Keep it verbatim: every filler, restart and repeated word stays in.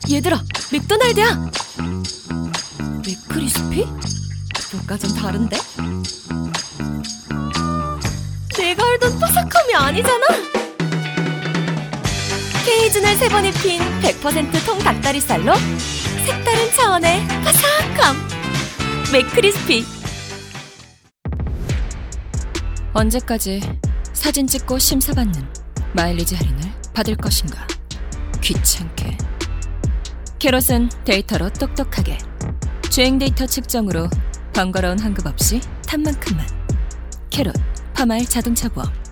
얘들아, 맥도날드야! 맥크리스피? 뭔가 좀 다른데? 내가 알던 바삭함이 아니잖아? 케이준을 세 번 입힌 백 퍼센트 통 닭다리살로 색다른 차원의 바삭함! 맥크리스피! 언제까지 사진 찍고 심사받는 마일리지 할인을 받을 것인가? 귀찮게. 캐롯은 데이터로 똑똑하게, 주행 데이터 측정으로 번거로운 환급 없이 탄 만큼만. 캐롯 파마일 자동차 보험.